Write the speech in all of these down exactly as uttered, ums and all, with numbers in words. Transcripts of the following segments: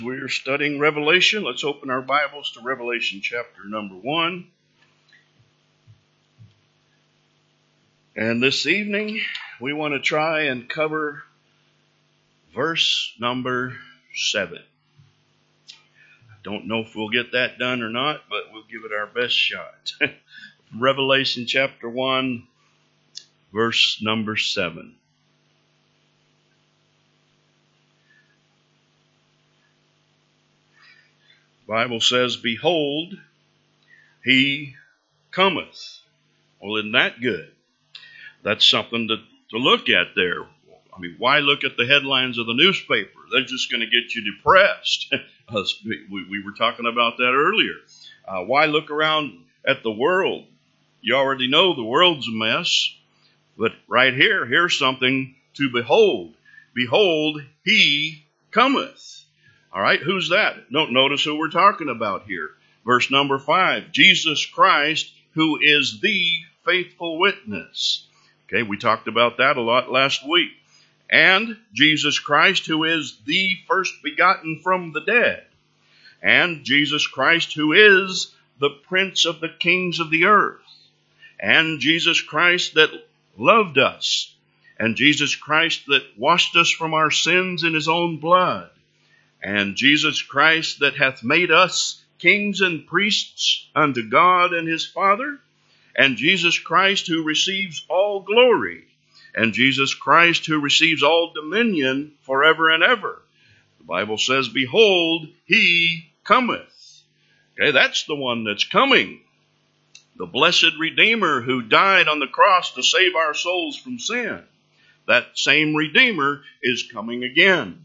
We're studying Revelation. Let's open our Bibles to Revelation chapter number one. And this evening, we want to try and cover verse number seven. I don't know if we'll get that done or not, but we'll give it our best shot. Revelation chapter one, verse number seven. Bible says, "Behold, he cometh." Well, isn't that good? That's something to, to look at there. I mean, why look at the headlines of the newspaper? They're just going to get you depressed. we, we were talking about that earlier. Uh, why look around at the world? You already know the world's a mess. But right here, here's something to behold. Behold, he cometh. All right, who's that? Don't notice who we're talking about here. Verse number five, Jesus Christ, who is the faithful witness. Okay, we talked about that a lot last week. And Jesus Christ, who is the first begotten from the dead. And Jesus Christ, who is the Prince of the kings of the earth. And Jesus Christ that loved us. And Jesus Christ that washed us from our sins in his own blood. And Jesus Christ that hath made us kings and priests unto God and his Father. And Jesus Christ who receives all glory. And Jesus Christ who receives all dominion forever and ever. The Bible says, "Behold, he cometh." Okay, that's the one that's coming. The blessed Redeemer who died on the cross to save our souls from sin. That same Redeemer is coming again.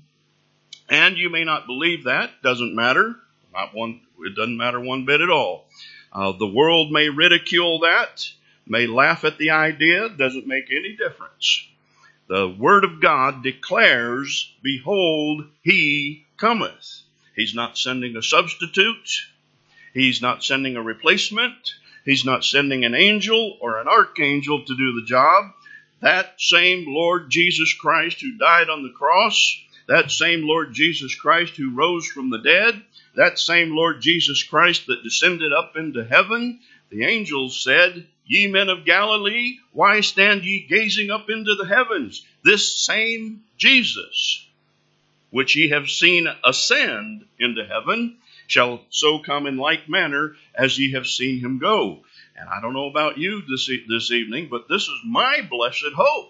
And you may not believe that. Doesn't matter. Not one. It doesn't matter one bit at all. Uh, the world may ridicule that, may laugh at the idea. Doesn't make any difference. The Word of God declares, "Behold, he cometh." He's not sending a substitute. He's not sending a replacement. He's not sending an angel or an archangel to do the job. That same Lord Jesus Christ who died on the cross, that same Lord Jesus Christ who rose from the dead, that same Lord Jesus Christ that descended up into heaven, the angels said, "Ye men of Galilee, why stand ye gazing up into the heavens? This same Jesus, which ye have seen ascend into heaven, shall so come in like manner as ye have seen him go." And I don't know about you this, e- this evening, but this is my blessed hope.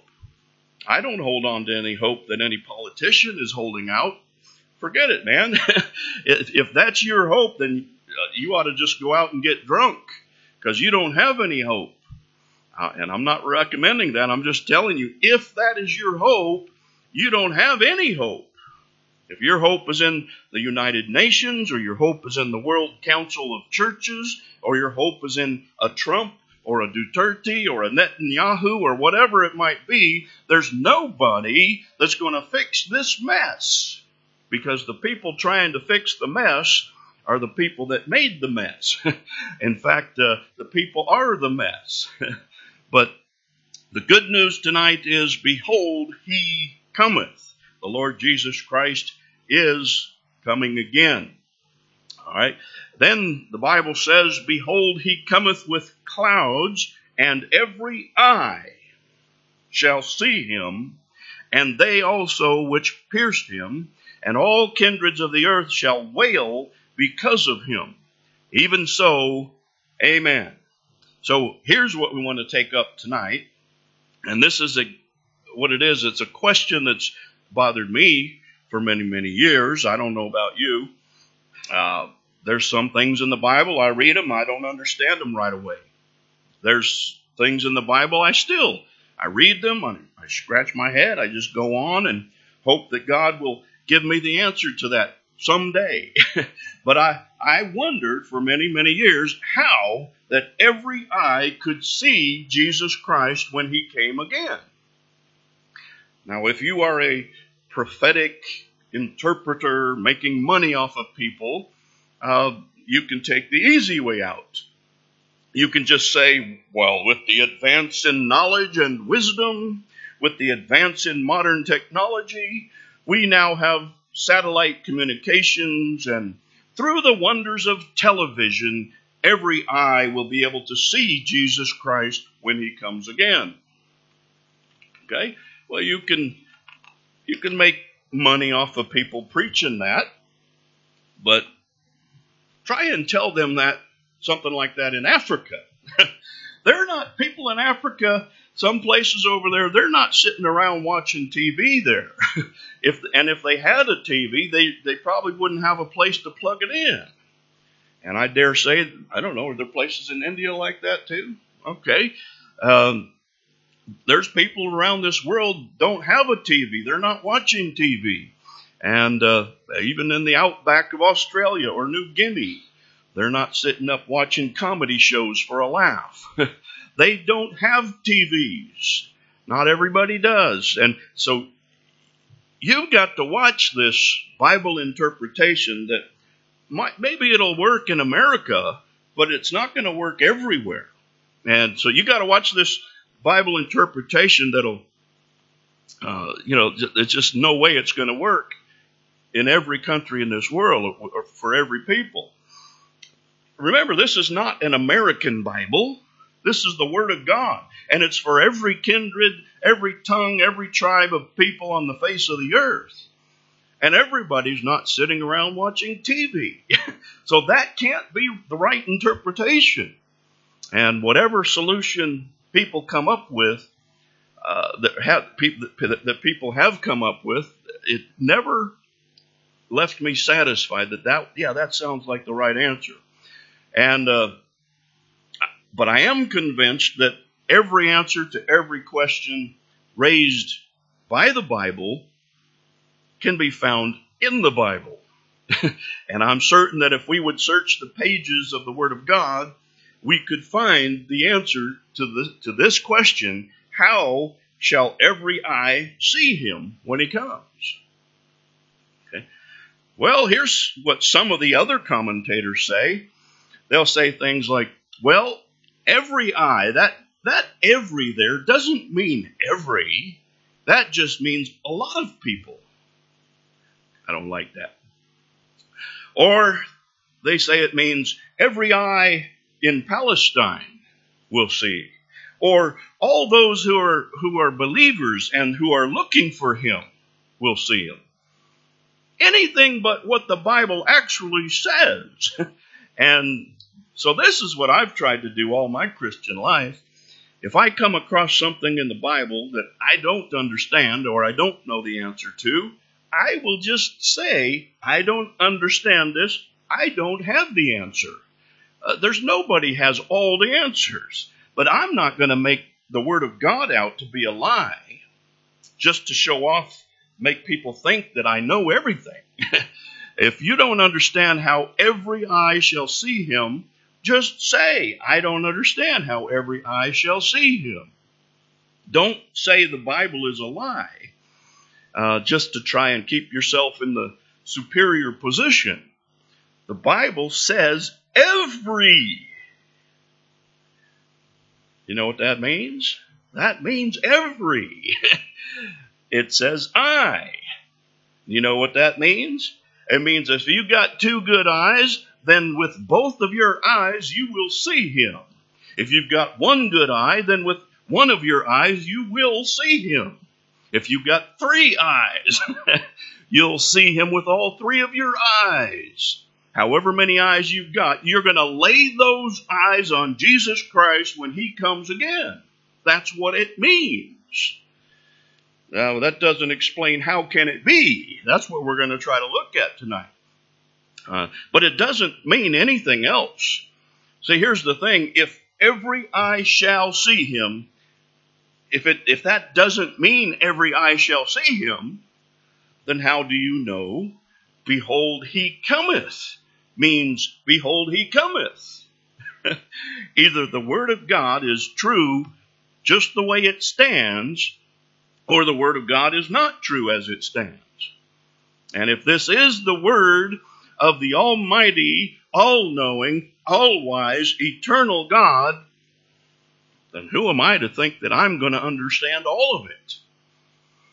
I don't hold on to any hope that any politician is holding out. Forget it, man. if, if that's your hope, then you ought to just go out and get drunk because you don't have any hope. Uh, and I'm not recommending that. I'm just telling you, if that is your hope, you don't have any hope. If your hope is in the United Nations, or your hope is in the World Council of Churches, or your hope is in a Trump, or a Duterte, or a Netanyahu, or whatever it might be, there's nobody that's going to fix this mess. Because the people trying to fix the mess are the people that made the mess. In fact, uh, the people are the mess. But the good news tonight is, behold, he cometh. The Lord Jesus Christ is coming again. All right. Then the Bible says, "Behold, he cometh with clouds, and every eye shall see him, and they also which pierced him, and all kindreds of the earth shall wail because of him. Even so, amen." So here's what we want to take up tonight. And this is a what it is. It's a question that's bothered me for many, many years. I don't know about you. Uh, there's some things in the Bible, I read them, I don't understand them right away. There's things in the Bible I still, I read them, I, I scratch my head, I just go on and hope that God will give me the answer to that someday. But I, I wondered for many, many years how that every eye could see Jesus Christ when he came again. Now, if you are a prophetic interpreter making money off of people, uh, you can take the easy way out. You can just say, well, with the advance in knowledge and wisdom, with the advance in modern technology, we now have satellite communications and through the wonders of television, every eye will be able to see Jesus Christ when he comes again. Okay? Well, you can you can make money off of people preaching that, but try and tell them that something like that in Africa. They're not, people in Africa, some places over there, they're not sitting around watching T V there. if And if they had a T V, they, they probably wouldn't have a place to plug it in. And I dare say, I don't know, are there places in India like that too? Okay. Um, there's people around this world don't have a T V. They're not watching T V. And uh, even in the outback of Australia or New Guinea, they're not sitting up watching comedy shows for a laugh. They don't have T Vs. Not everybody does. And so you've got to watch this Bible interpretation that might, maybe it'll work in America, but it's not going to work everywhere. And so you got to watch this Bible interpretation that'll, uh, you know, there's just no way it's going to work in every country in this world or for every people. Remember, this is not an American Bible. This is the Word of God. And it's for every kindred, every tongue, every tribe of people on the face of the earth. And everybody's not sitting around watching T V. So that can't be the right interpretation. And whatever solution people come up with, uh, that, have, people, that, that people have come up with, it never left me satisfied that, that yeah, that sounds like the right answer. And, uh, but I am convinced that every answer to every question raised by the Bible can be found in the Bible. And I'm certain that if we would search the pages of the Word of God, we could find the answer to the, to this question: how shall every eye see him when he comes? Okay. Well, here's what some of the other commentators say. They'll say things like, well, every eye, that, that every there doesn't mean every. That just means a lot of people. I don't like that. Or they say it means every eye in Palestine will see. Or all those who are, who are believers and who are looking for him will see him. Anything but what the Bible actually says. And so this is what I've tried to do all my Christian life. If I come across something in the Bible that I don't understand or I don't know the answer to, I will just say, I don't understand this. I don't have the answer. Uh, there's nobody has all the answers. But I'm not going to make the Word of God out to be a lie just to show off, make people think that I know everything. If you don't understand how every eye shall see him, just say, I don't understand how every eye shall see him. Don't say the Bible is a lie, uh, just to try and keep yourself in the superior position. The Bible says every. You know what that means? That means every. It says I. You know what that means? It means if you got two good eyes, then with both of your eyes you will see him. If you've got one good eye, then with one of your eyes you will see him. If you've got three eyes, you'll see him with all three of your eyes. However many eyes you've got, you're going to lay those eyes on Jesus Christ when he comes again. That's what it means. Now, that doesn't explain how can it be. That's what we're going to try to look at tonight. Uh, but it doesn't mean anything else. See, here's the thing. If every eye shall see him, if it if that doesn't mean every eye shall see him, then how do you know, behold, he cometh, means, behold, he cometh? Either the Word of God is true just the way it stands, or the Word of God is not true as it stands. And if this is the Word of the Almighty, all-knowing, all-wise, eternal God, then who am I to think that I'm going to understand all of it?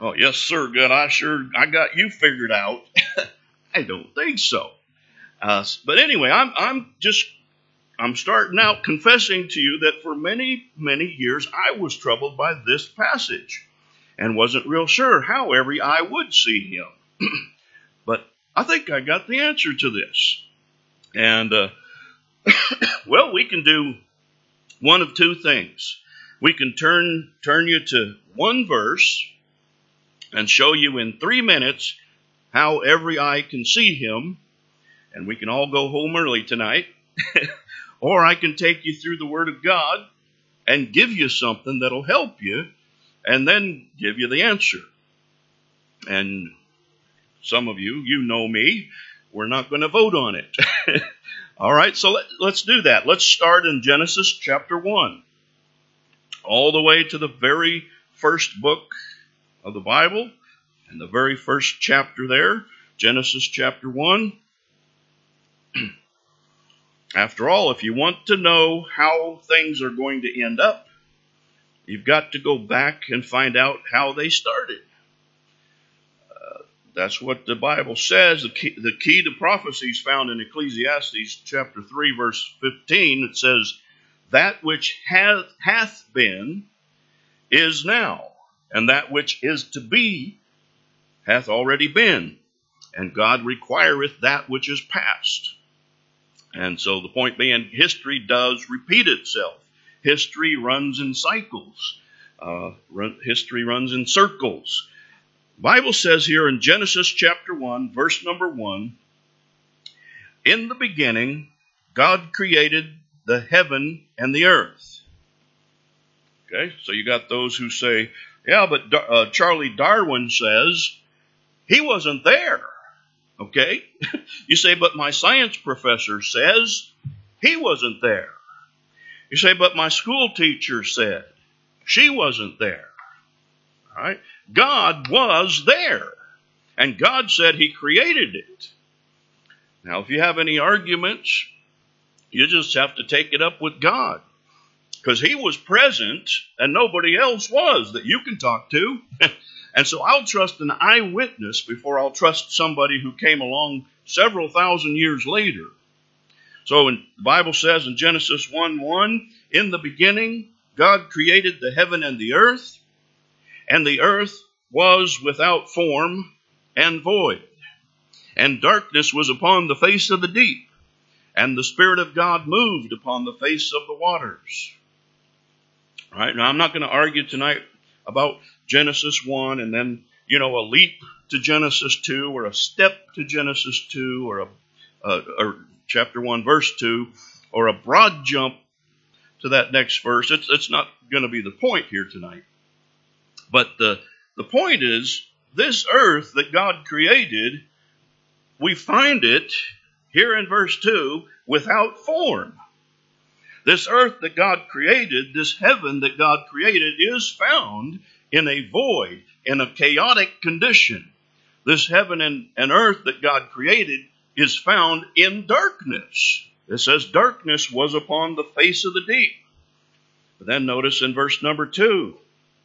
Oh, yes, sir, God, I sure, I got you figured out. I don't think so. Uh, but anyway, I'm, I'm just, I'm starting out confessing to you that for many, many years I was troubled by this passage and wasn't real sure how every eye would see him. But I think I got the answer to this. And, uh, well, we can do one of two things. We can turn, turn you to one verse and show you in three minutes how every eye can see him, and we can all go home early tonight. Or I can take you through the Word of God and give you something that'll help you, and then give you the answer. And some of you, you know me, we're not going to vote on it. All right, so let, let's do that. Let's start in Genesis chapter one, all the way to the very first book of the Bible, and the very first chapter there, Genesis chapter one. After all, if you want to know how things are going to end up, you've got to go back and find out how they started. Uh, that's what the Bible says. The key, the key to prophecy is found in Ecclesiastes chapter three, verse fifteen. It says, "That which hath, hath been is now, and that which is to be hath already been, and God requireth that which is past." And so the point being, history does repeat itself. History runs in cycles. Uh, run, history runs in circles. The Bible says here in Genesis chapter one, verse number one, "In the beginning, God created the heaven and the earth." Okay, so you got those who say, yeah, but uh, Charlie Darwin says he wasn't there. Okay, you say, but my science professor says he wasn't there. You say, but my school teacher said she wasn't there. All right, God was there, and God said he created it. Now, if you have any arguments, you just have to take it up with God, because he was present and nobody else was that you can talk to. And so I'll trust an eyewitness before I'll trust somebody who came along several thousand years later. So when the Bible says in Genesis one one, "In the beginning, God created the heaven and the earth, and the earth was without form and void, and darkness was upon the face of the deep, and the Spirit of God moved upon the face of the waters." All right, now I'm not going to argue tonight about Genesis one and then, you know, a leap to Genesis two, or a step to Genesis two, or a uh, or chapter one, verse two, or a broad jump to that next verse. It's, it's not going to be the point here tonight. But the, the point is, this earth that God created, we find it here in verse two, without form. This earth that God created, this heaven that God created, is found in a void, in a chaotic condition. This heaven and, and earth that God created is found in darkness. It says darkness was upon the face of the deep. But then notice in verse number two,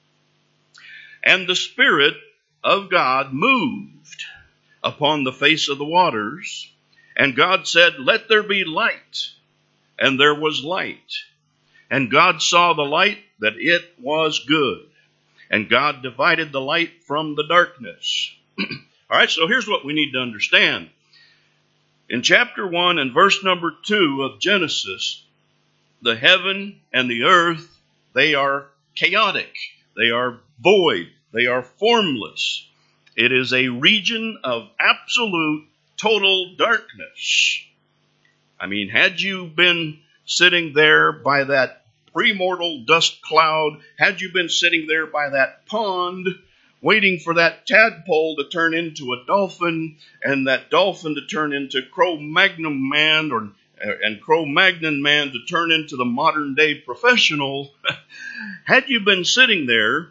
"And the Spirit of God moved upon the face of the waters, and God said, Let there be light. And there was light. And God saw the light, that it was good. And God divided the light from the darkness." All right, so here's what we need to understand. In chapter one and verse number two of Genesis, the heaven and the earth, they are chaotic. They are void. They are formless. It is a region of absolute, total darkness. I mean, had you been sitting there by that premortal dust cloud, had you been sitting there by that pond, waiting for that tadpole to turn into a dolphin, and that dolphin to turn into Cro-Magnon man, or and Cro-Magnon man to turn into the modern day professional, had you been sitting there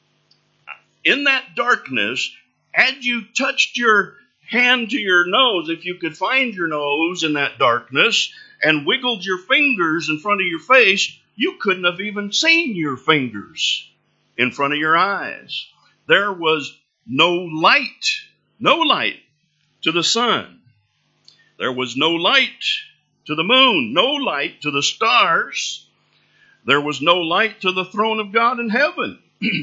in that darkness, had you touched your hand to your nose, if you could find your nose in that darkness, and wiggled your fingers in front of your face, you couldn't have even seen your fingers in front of your eyes. there was no light, no light to the sun. There was no light to the moon, no light to the stars. There was no light to the throne of God in heaven.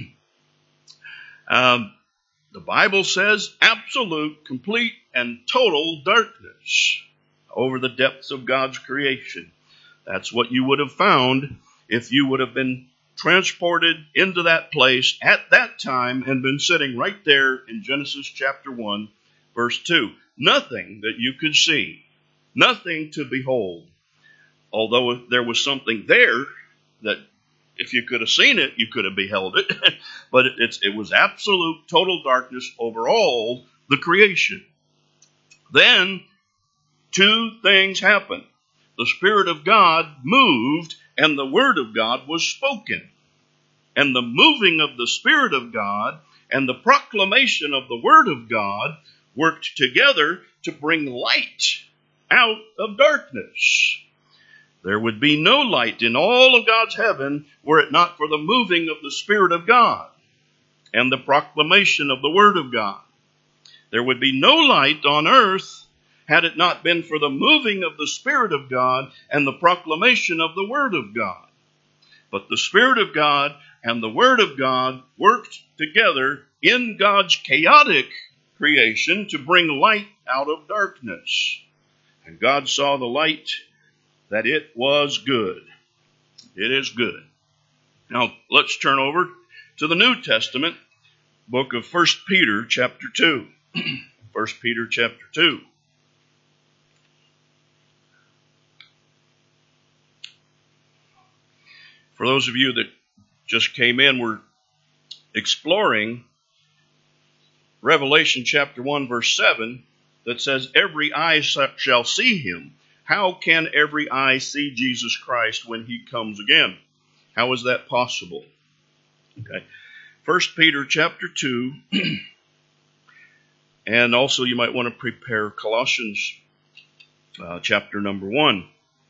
um, the Bible says absolute, complete, and total darkness over the depths of God's creation. That's what you would have found if you would have been transported into that place at that time and been sitting right there in Genesis chapter one, verse two. Nothing that you could see, nothing to behold. Although there was something there that if you could have seen it, you could have beheld it. But it, it's, it was absolute, total darkness over all the creation. Then two things happened. The Spirit of God moved and the Word of God was spoken. And the moving of the Spirit of God and the proclamation of the Word of God worked together to bring light out of darkness. There would be no light in all of God's heaven were it not for the moving of the Spirit of God and the proclamation of the Word of God. There would be no light on earth had it not been for the moving of the Spirit of God and the proclamation of the Word of God. But the Spirit of God and the Word of God worked together in God's chaotic creation to bring light out of darkness. And God saw the light, that it was good. It is good. Now, let's turn over to the New Testament, book of First Peter, chapter two. First Peter, chapter two. For those of you that just came in, we're exploring Revelation chapter one, verse seven, that says, every eye shall see him. How can every eye see Jesus Christ when he comes again? How is that possible? Okay. First Peter chapter two, and also you might want to prepare Colossians uh, chapter number one.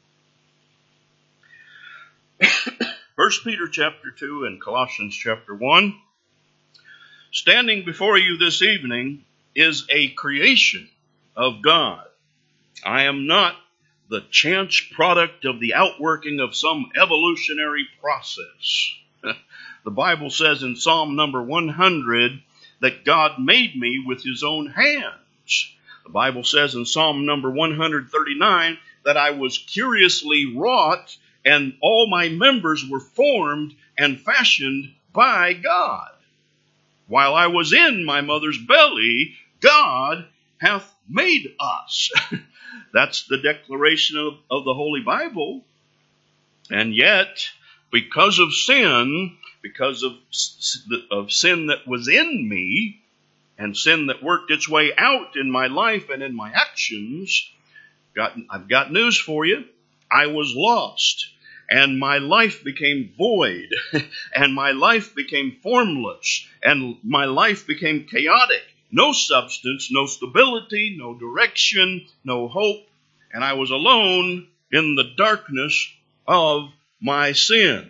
First Peter chapter two and Colossians chapter one. Standing before you this evening is a creation of God. I am not the chance product of the outworking of some evolutionary process. The Bible says in Psalm number one hundred that God made me with his own hands. The Bible says in Psalm number one thirty-nine that I was curiously wrought and all my members were formed and fashioned by God. While I was in my mother's belly, God hath made us. That's the declaration of, of the Holy Bible. And yet, because of sin, because of, of sin that was in me, and sin that worked its way out in my life and in my actions, got, I've got news for you. I was lost, and my life became void, and my life became formless, and my life became chaotic. No substance, no stability, no direction, no hope, and I was alone in the darkness of my sin.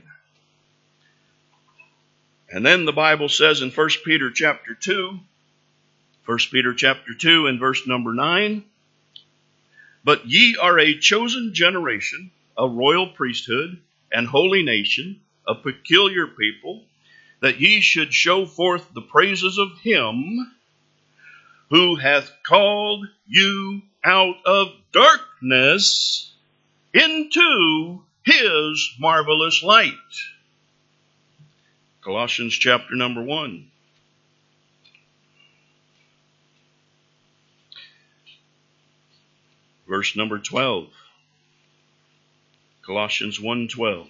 And then the Bible says in First Peter chapter two, First Peter chapter two and verse number nine, but ye are a chosen generation, a royal priesthood, and holy nation, a peculiar people, that ye should show forth the praises of him who hath called you out of darkness into his marvelous light. Colossians chapter number one. Verse number twelve. Colossians one twelve.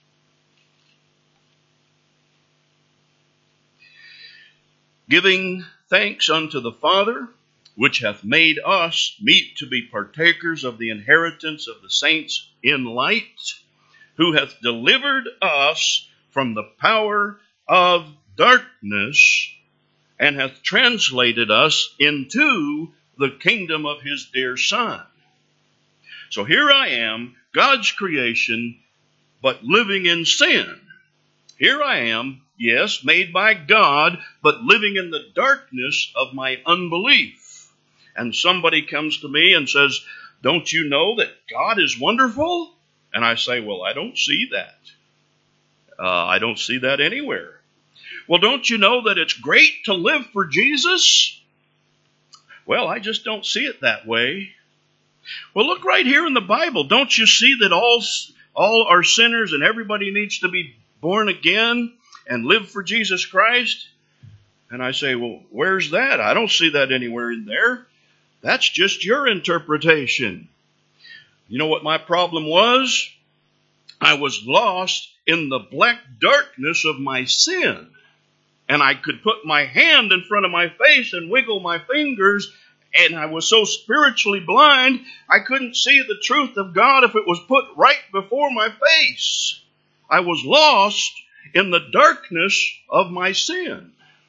Giving thanks unto the Father, which hath made us meet to be partakers of the inheritance of the saints in light, who hath delivered us from the power of darkness, and hath translated us into the kingdom of his dear Son. So here I am, God's creation, but living in sin. Here I am, yes, made by God, but living in the darkness of my unbelief. And somebody comes to me and says, don't you know that God is wonderful? And I say, well, I don't see that. Uh, I don't see that anywhere. Well, don't you know that it's great to live for Jesus? Well, I just don't see it that way. Well, look right here in the Bible. Don't you see that all, all are sinners and everybody needs to be born again and live for Jesus Christ? And I say, well, where's that? I don't see that anywhere in there. That's just your interpretation. You know what my problem was? I was lost in the black darkness of my sin. And I could put my hand in front of my face and wiggle my fingers, and I was so spiritually blind, I couldn't see the truth of God if it was put right before my face. I was lost in the darkness of my sin.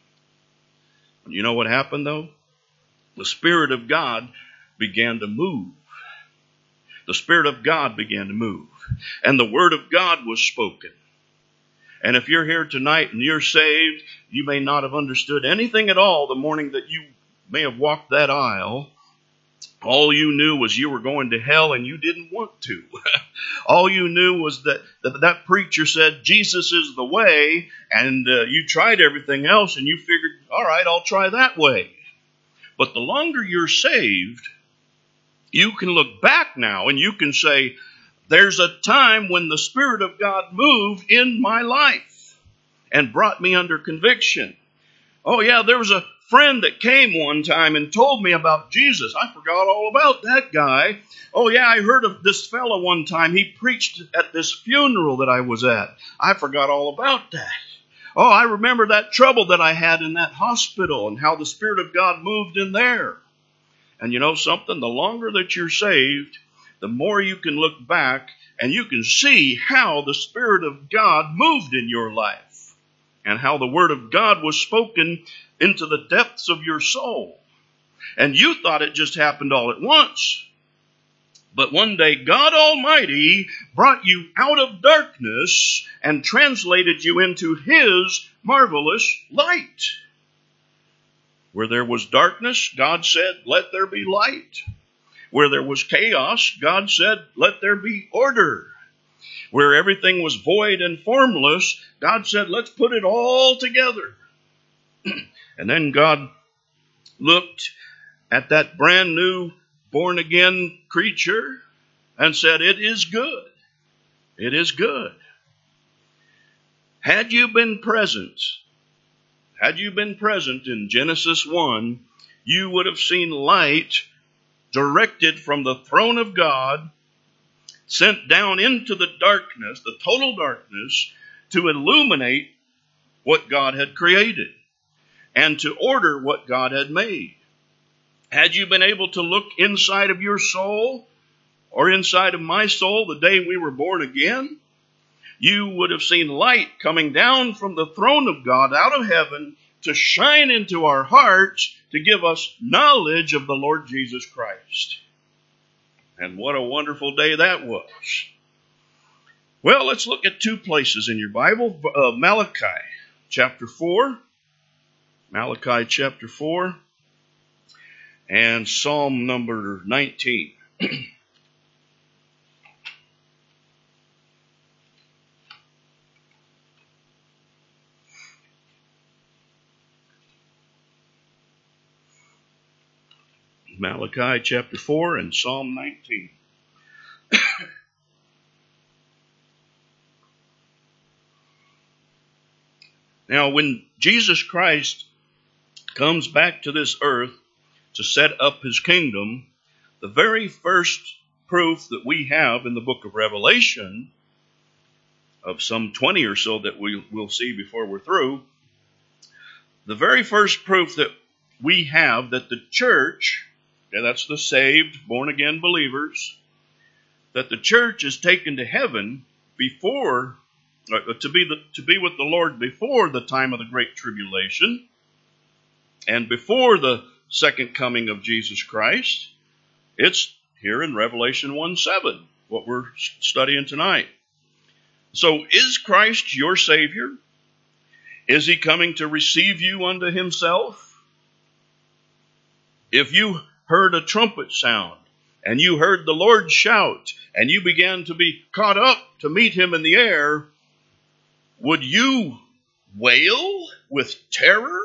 You know what happened, though? The Spirit of God began to move. The Spirit of God began to move. And the Word of God was spoken. And if you're here tonight and you're saved, you may not have understood anything at all the morning that you may have walked that aisle. All you knew was you were going to hell and you didn't want to. All you knew was that, that that preacher said Jesus is the way, and uh, you tried everything else and you figured, all right, I'll try that way. But the longer you're saved, you can look back now and you can say, there's a time when the Spirit of God moved in my life and brought me under conviction. Oh yeah, there was a friend that came one time and told me about Jesus. I forgot all about that guy. Oh yeah, I heard of this fellow one time. He preached at this funeral that I was at. I forgot all about that. Oh, I remember that trouble that I had in that hospital and how the Spirit of God moved in there. And you know something? The longer that you're saved, the more you can look back and you can see how the Spirit of God moved in your life and how the Word of God was spoken into the depths of your soul. And you thought it just happened all at once. But one day God Almighty brought you out of darkness and translated you into His marvelous light. Where there was darkness, God said, let there be light. Where there was chaos, God said, let there be order. Where everything was void and formless, God said, let's put it all together. And then God looked at that brand new born again creature and said, it is good. It is good. Had you been present, had you been present in Genesis one, you would have seen light directed from the throne of God, sent down into the darkness, the total darkness, to illuminate what God had created and to order what God had made. Had you been able to look inside of your soul or inside of my soul the day we were born again, you would have seen light coming down from the throne of God out of heaven to shine into our hearts to give us knowledge of the Lord Jesus Christ. And what a wonderful day that was. Well, let's look at two places in your Bible. Uh, Malachi chapter four. Malachi chapter four. And Psalm number nineteen. Malachi chapter four and Psalm nineteen. Now, when Jesus Christ comes back to this earth to set up His kingdom, the very first proof that we have in the book of Revelation, of some twenty or so that we will see before we're through, the very first proof that we have that the church, okay, that's the saved, born-again believers, that the church is taken to heaven before, uh, to be the, to be with the Lord before the time of the Great Tribulation and before the second coming of Jesus Christ. It's here in Revelation one seven, what we're studying tonight. So is Christ your Savior? Is he coming to receive you unto himself? If you heard a trumpet sound, and you heard the Lord shout, and you began to be caught up to meet him in the air, would you wail with terror?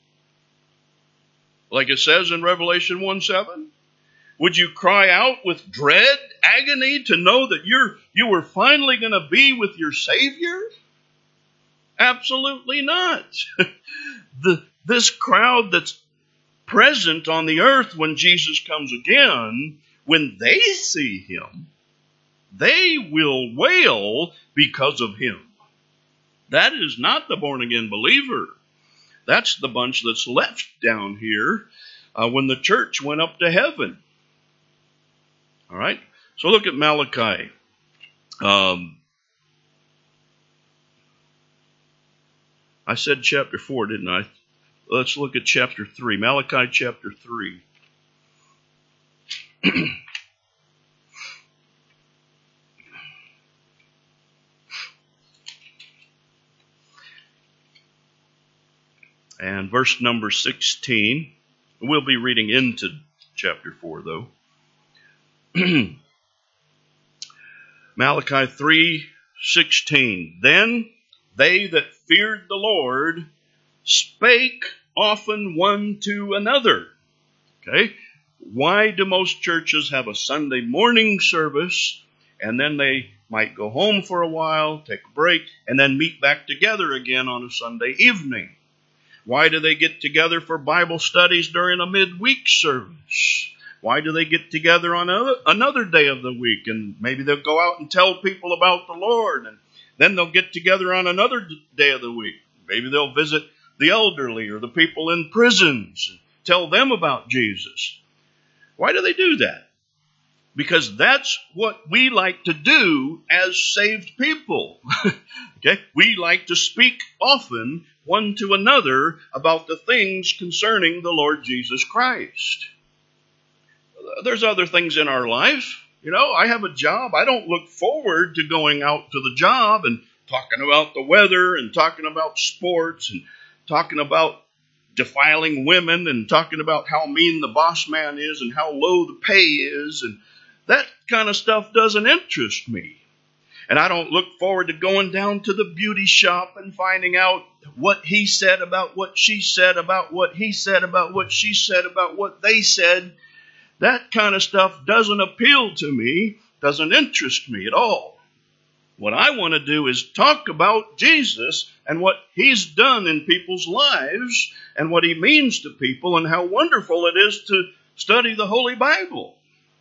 Like it says in Revelation one seven? Would you cry out with dread, agony, to know that you're you were finally going to be with your Savior? Absolutely not. the, this crowd that's present on the earth when Jesus comes again, when they see him, they will wail because of him. That is not the born-again believer. That's the bunch that's left down here uh, when the church went up to heaven. All right? So look at Malachi. Um, I said chapter four, didn't I? Let's look at chapter three. Malachi chapter three. And verse number sixteen. We'll be reading into chapter four, though. Malachi three sixteen. Then they that feared the Lord spake often one to another. Okay? Why do most churches have a Sunday morning service, and then they might go home for a while, take a break, and then meet back together again on a Sunday evening? Why do they get together for Bible studies during a midweek service? Why do they get together on a, another day of the week, and maybe they'll go out and tell people about the Lord, and then they'll get together on another day of the week. Maybe they'll visit the elderly or the people in prisons and tell them about Jesus. Why do they do that? Because that's what we like to do as saved people. Okay? We like to speak often one to another about the things concerning the Lord Jesus Christ. There's other things in our life. You know, I have a job. I don't look forward to going out to the job and talking about the weather and talking about sports and talking about defiling women and talking about how mean the boss man is and how low the pay is. And that kind of stuff doesn't interest me. And I don't look forward to going down to the beauty shop and finding out what he said about what she said about what he said about what she said about what they said. That kind of stuff doesn't appeal to me, doesn't interest me at all. What I want to do is talk about Jesus and what he's done in people's lives and what he means to people and how wonderful it is to study the Holy Bible.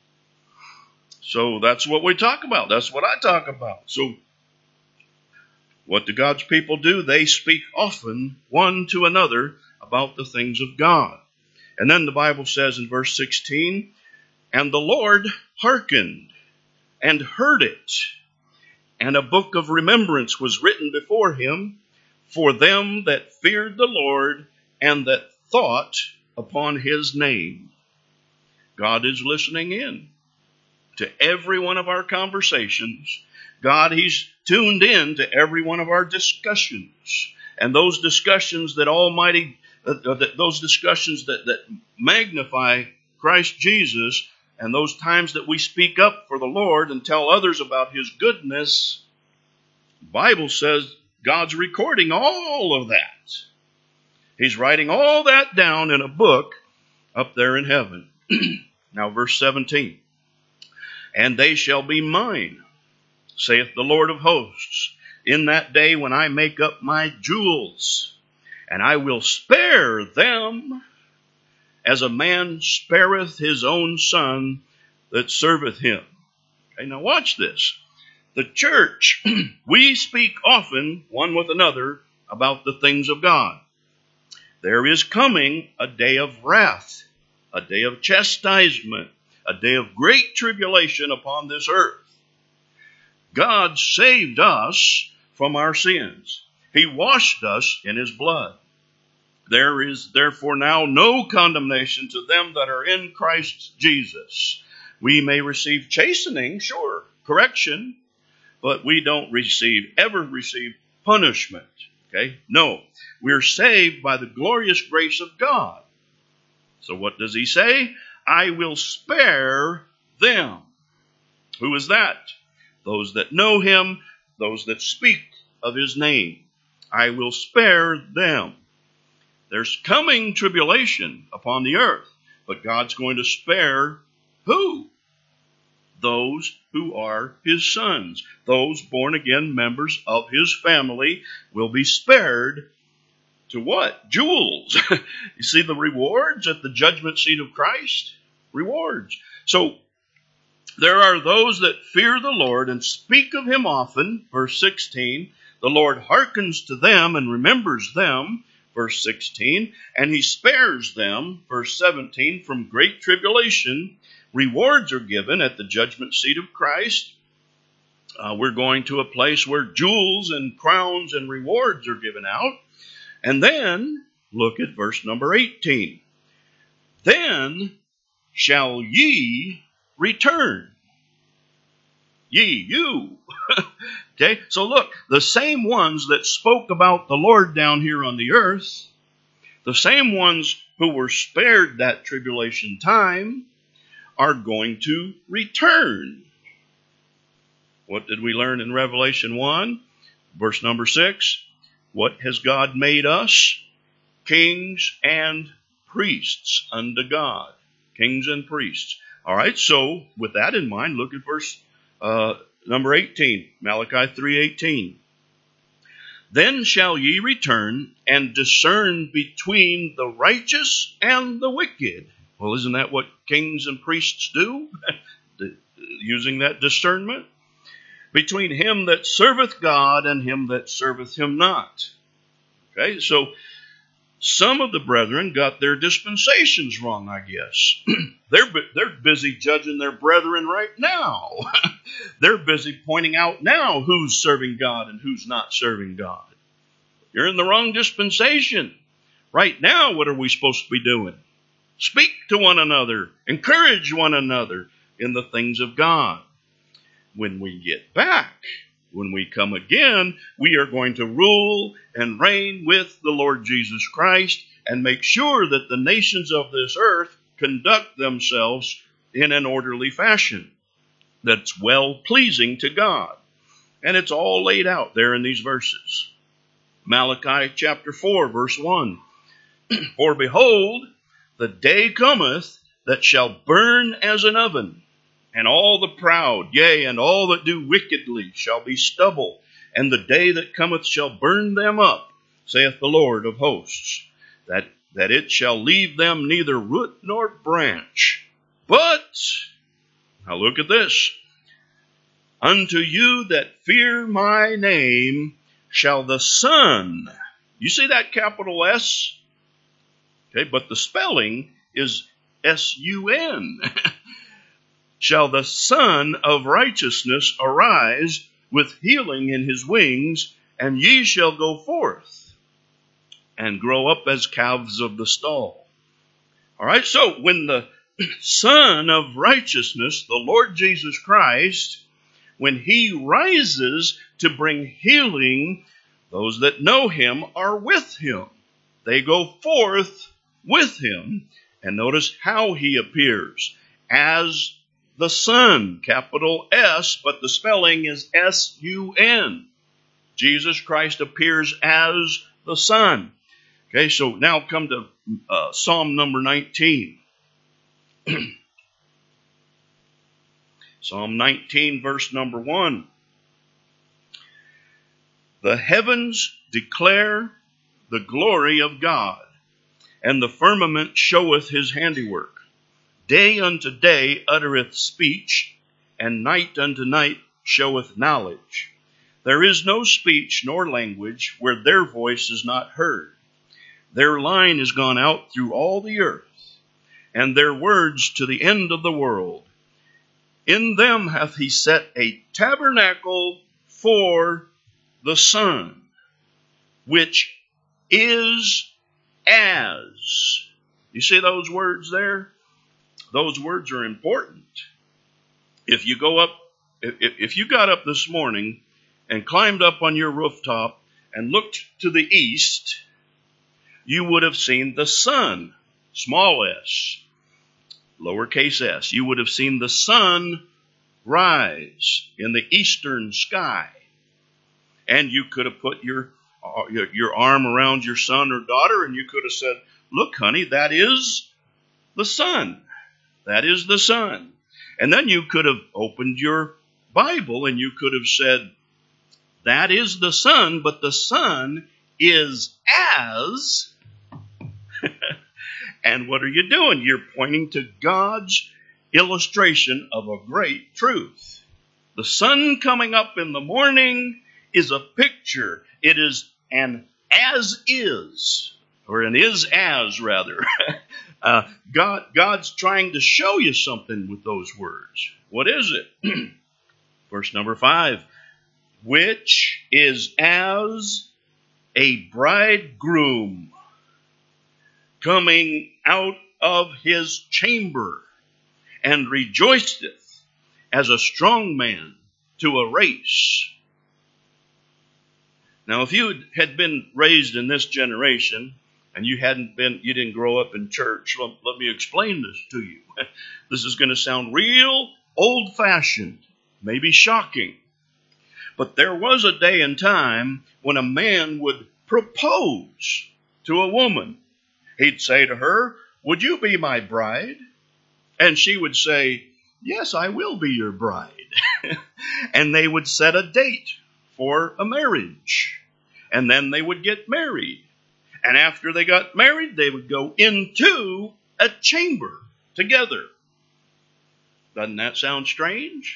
So that's what we talk about. That's what I talk about. So what do God's people do? They speak often one to another about the things of God. And then the Bible says in verse sixteen, and the Lord hearkened and heard it, and a book of remembrance was written before him for them that feared the Lord and that thought upon his name. God is listening in to every one of our conversations. God, he's tuned in to every one of our discussions. And those discussions that Almighty, uh, that, those discussions that, that magnify Christ Jesus, and those times that we speak up for the Lord and tell others about his goodness, the Bible says God's recording all of that. He's writing all that down in a book up there in heaven. Now verse seventeen. And they shall be mine, saith the Lord of hosts, in that day when I make up my jewels, and I will spare them as a man spareth his own son that serveth him. Okay, now watch this. The church, we speak often one with another about the things of God. There is coming a day of wrath, a day of chastisement, a day of great tribulation upon this earth. God saved us from our sins. He washed us in his blood. There is therefore now no condemnation to them that are in Christ Jesus. We may receive chastening, sure, correction, but we don't receive, ever receive punishment. Okay? No. We're saved by the glorious grace of God. So what does he say? I will spare them. Who is that? Those that know him, those that speak of his name. I will spare them. There's coming tribulation upon the earth, but God's going to spare who? Those who are his sons. Those born again members of his family will be spared to what? Jewels. You see the rewards at the judgment seat of Christ? Rewards. So there are those that fear the Lord and speak of him often. Verse sixteen. The Lord hearkens to them and remembers them. Verse sixteen. And he spares them. Verse seventeen. From great tribulation. Rewards are given at the judgment seat of Christ. Uh, we're going to a place where jewels and crowns and rewards are given out. And then, look at verse number eighteen. Then shall ye return. Ye, you. Okay, so look, the same ones that spoke about the Lord down here on the earth, the same ones who were spared that tribulation time, are going to return. What did we learn in Revelation one? Verse number six. What has God made us? Kings and priests unto God. Kings and priests. All right, so with that in mind, look at verse uh, number eighteen. Malachi three eighteen. Then shall ye return and discern between the righteous and the wicked. Well, isn't that what kings and priests do? Using that discernment? Between him that serveth God and him that serveth him not. Okay, so some of the brethren got their dispensations wrong, I guess. they're, they're busy judging their brethren right now. They're busy pointing out now who's serving God and who's not serving God. You're in the wrong dispensation. Right now, what are we supposed to be doing? Speak to one another. Encourage one another in the things of God. When we get back, when we come again, we are going to rule and reign with the Lord Jesus Christ and make sure that the nations of this earth conduct themselves in an orderly fashion that's well-pleasing to God. And it's all laid out there in these verses. Malachi chapter four, verse one. For behold, the day cometh that shall burn as an oven, and all the proud, yea, and all that do wickedly shall be stubble, and the day that cometh shall burn them up, saith the Lord of hosts, that, that it shall leave them neither root nor branch. But, now look at this, unto you that fear my name shall the Son, you see that capital S? Okay, but the spelling is S U N. Shall the Son of righteousness arise with healing in his wings, and ye shall go forth and grow up as calves of the stall. All right, so when the Son of righteousness, the Lord Jesus Christ, when he rises to bring healing, those that know him are with him. They go forth with him. And notice how he appears. As the Son, capital S, but the spelling is S U N. Jesus Christ appears as the Son. Okay, so now come to uh, Psalm number nineteen. Psalm nineteen, verse number one. The heavens declare the glory of God, and the firmament showeth his handiwork. Day unto day uttereth speech, and night unto night showeth knowledge. There is no speech nor language where their voice is not heard. Their line is gone out through all the earth, and their words to the end of the world. In them hath he set a tabernacle for the sun, which is as. You see those words there? Those words are important. If you go up, if, if you got up this morning and climbed up on your rooftop and looked to the east, you would have seen the sun, small s, lowercase s. You would have seen the sun rise in the eastern sky. And you could have put your, uh, your, your arm around your son or daughter, and you could have said, look, honey, that is the sun. That is the sun. And then you could have opened your Bible and you could have said, that is the sun, but the sun is as. And what are you doing? You're pointing to God's illustration of a great truth. The sun coming up in the morning is a picture. It is an as is, or an is as rather. uh, God, God's trying to show you something with those words. What is it? Verse number five. Which is as a bridegroom coming out of his chamber, and rejoiceth as a strong man to a race. Now, if you had been raised in this generation, and you hadn't been, you didn't grow up in church, let, let me explain this to you. This is going to sound real old-fashioned, maybe shocking. But there was a day and time when a man would propose to a woman. He'd say to her, would you be my bride? And she would say, yes, I will be your bride. And they would set a date for a marriage. And then they would get married. And after they got married, they would go into a chamber together. Doesn't that sound strange?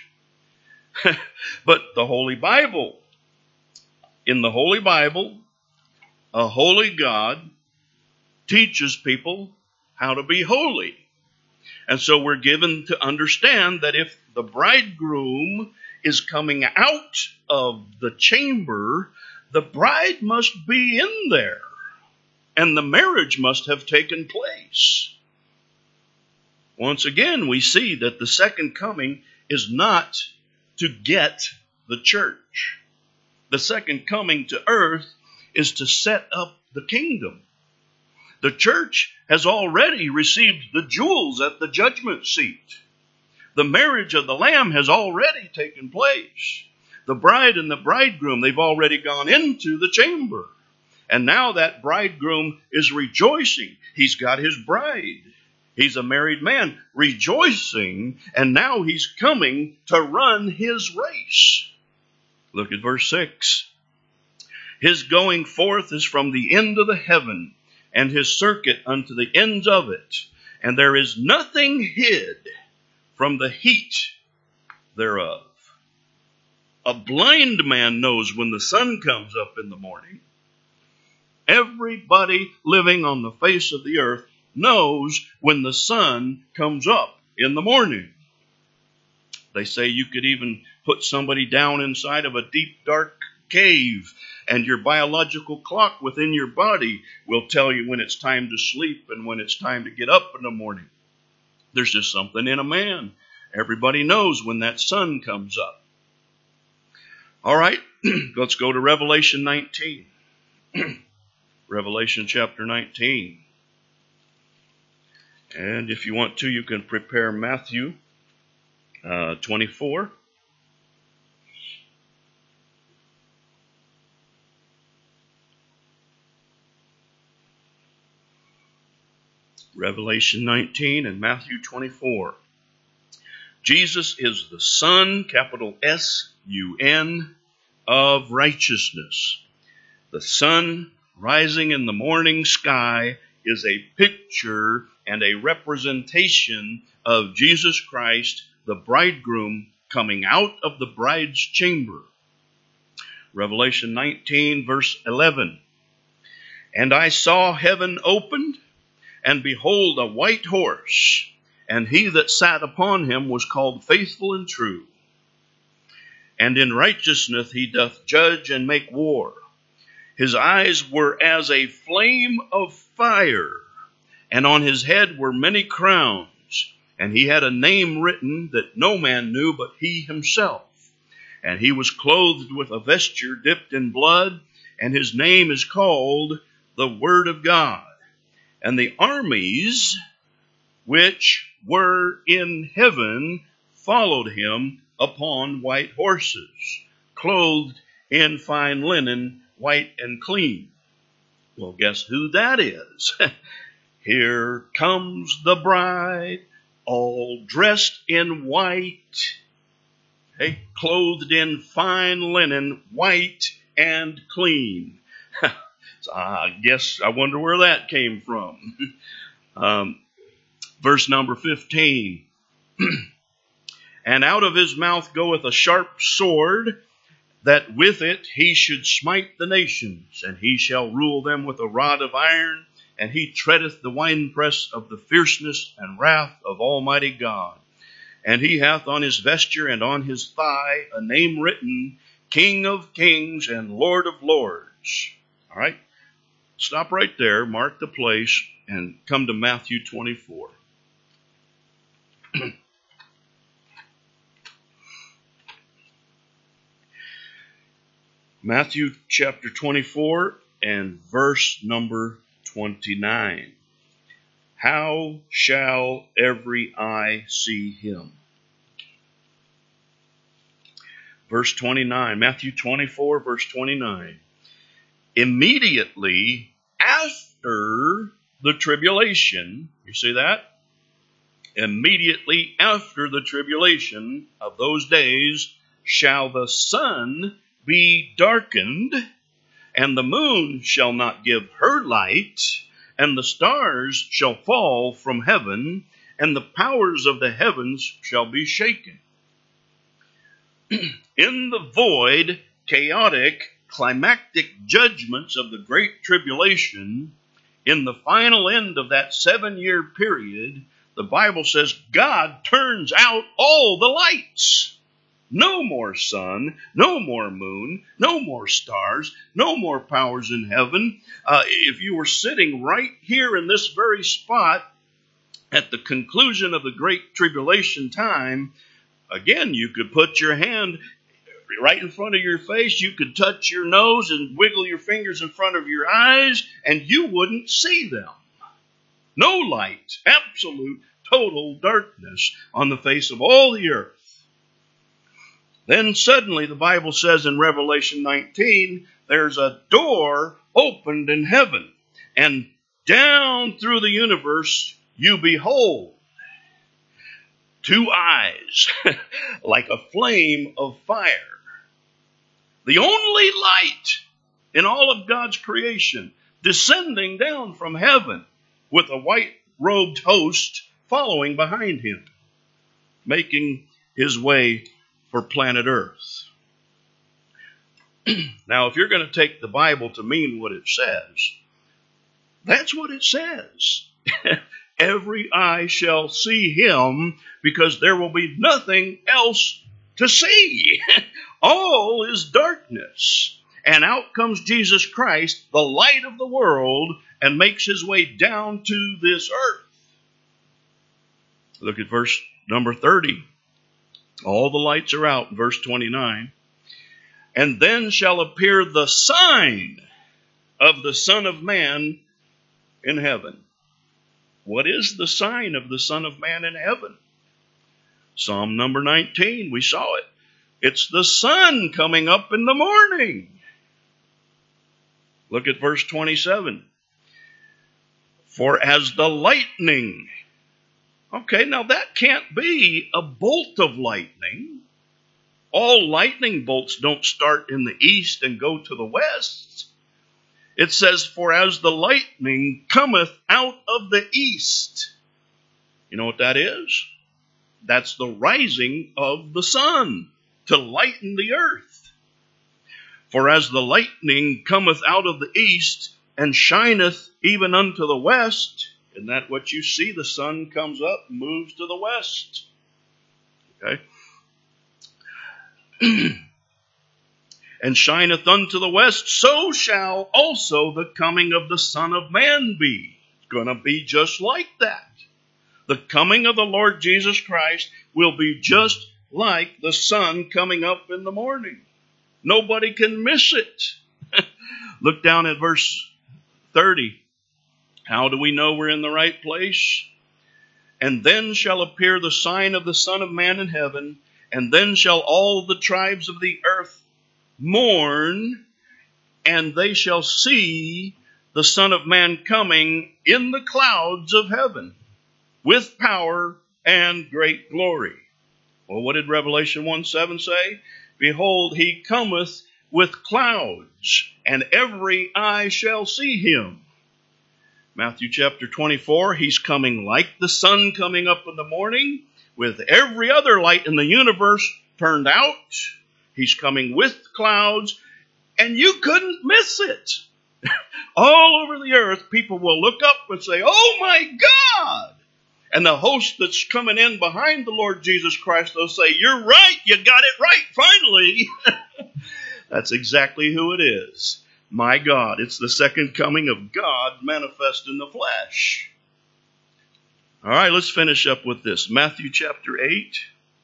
But the Holy Bible, in the Holy Bible, a holy God teaches people how to be holy. And so we're given to understand that if the bridegroom is coming out of the chamber, the bride must be in there. And the marriage must have taken place. Once again, we see that the second coming is not to get the church. The second coming to earth is to set up the kingdom. The church has already received the jewels at the judgment seat. The marriage of the Lamb has already taken place. The bride and the bridegroom, they've already gone into the chamber. And now that bridegroom is rejoicing. He's got his bride. He's a married man rejoicing, and now he's coming to run his race. Look at verse six. His going forth is from the end of the heaven, and his circuit unto the ends of it. And there is nothing hid from the heat thereof. A blind man knows when the sun comes up in the morning. Everybody living on the face of the earth knows when the sun comes up in the morning. They say you could even put somebody down inside of a deep, dark cave, and your biological clock within your body will tell you when it's time to sleep and when it's time to get up in the morning. There's just something in a man. Everybody knows when that sun comes up. All right, let's go to Revelation nineteen. Revelation chapter nineteen. And if you want to, you can prepare Matthew uh, twenty-four. Revelation nineteen and Matthew twenty-four. Jesus is the Son, capital S U N, of righteousness. The sun rising in the morning sky is a picture and a representation of Jesus Christ, the bridegroom, coming out of the bride's chamber. Revelation nineteen, verse eleven. And I saw heaven opened, and behold, a white horse, and he that sat upon him was called Faithful and True. And in righteousness he doth judge and make war. His eyes were as a flame of fire, and on his head were many crowns. And he had a name written that no man knew but he himself. And he was clothed with a vesture dipped in blood, and his name is called the Word of God. And the armies which were in heaven followed him upon white horses, clothed in fine linen, white and clean. Well, guess who that is? Here comes the bride, all dressed in white, hey, clothed in fine linen, white and clean. So I guess I wonder where that came from. um, verse number fifteen. And out of his mouth goeth a sharp sword, that with it he should smite the nations, and he shall rule them with a rod of iron, and he treadeth the winepress of the fierceness and wrath of Almighty God. And he hath on his vesture and on his thigh a name written, King of Kings and Lord of Lords. All right, stop right there, mark the place, and come to Matthew twenty-four. Matthew chapter twenty-four and verse number twenty-nine. How shall every eye see him? Verse twenty-nine, Matthew twenty-four, verse twenty-nine. Immediately after the tribulation, you see that? Immediately after the tribulation of those days shall the sun be darkened, and the moon shall not give her light, and the stars shall fall from heaven, and the powers of the heavens shall be shaken. In the void, chaotic, climactic judgments of the Great Tribulation, in the final end of that seven-year period, the Bible says God turns out all the lights. No more sun, no more moon, no more stars, no more powers in heaven. Uh, if you were sitting right here in this very spot at the conclusion of the Great Tribulation time, again, you could put your hand right in front of your face. You could touch your nose and wiggle your fingers in front of your eyes, and you wouldn't see them. No light, absolute, total darkness on the face of all the earth. Then suddenly the Bible says in Revelation nineteen, there's a door opened in heaven, and down through the universe you behold two eyes like a flame of fire. The only light in all of God's creation descending down from heaven with a white-robed host following behind him, making his way for planet Earth. Now, if you're going to take the Bible to mean what it says, that's what it says. Every eye shall see him, because there will be nothing else to see. All is darkness. And out comes Jesus Christ, the light of the world, and makes his way down to this earth. Look at verse number thirty. All the lights are out, verse twenty-nine. And then shall appear the sign of the Son of Man in heaven. What is the sign of the Son of Man in heaven? Psalm number nineteen, we saw it. It's the sun coming up in the morning. Look at verse twenty-seven. For as the lightning. Okay, now that can't be a bolt of lightning. All lightning bolts don't start in the east and go to the west. It says, for as the lightning cometh out of the east. You know what that is? That's the rising of the sun to lighten the earth. For as the lightning cometh out of the east and shineth even unto the west. Isn't that what you see? The sun comes up and moves to the west. Okay. And shineth unto the west, so shall also the coming of the Son of Man be. It's going to be just like that. The coming of the Lord Jesus Christ will be just like the sun coming up in the morning. Nobody can miss it. Look down at verse thirty. How do we know we're in the right place? And then shall appear the sign of the Son of Man in heaven, and then shall all the tribes of the earth mourn, and they shall see the Son of Man coming in the clouds of heaven with power and great glory. Well, what did Revelation one seven say? Behold, he cometh with clouds, and every eye shall see him. Matthew chapter twenty-four, he's coming like the sun coming up in the morning, with every other light in the universe turned out. He's coming with clouds, and you couldn't miss it. All over the earth, people will look up and say, oh my God! And the host that's coming in behind the Lord Jesus Christ, they'll say, you're right, you got it right, finally. That's exactly who it is. My God, it's the second coming of God manifest in the flesh. All right, let's finish up with this. Matthew chapter eight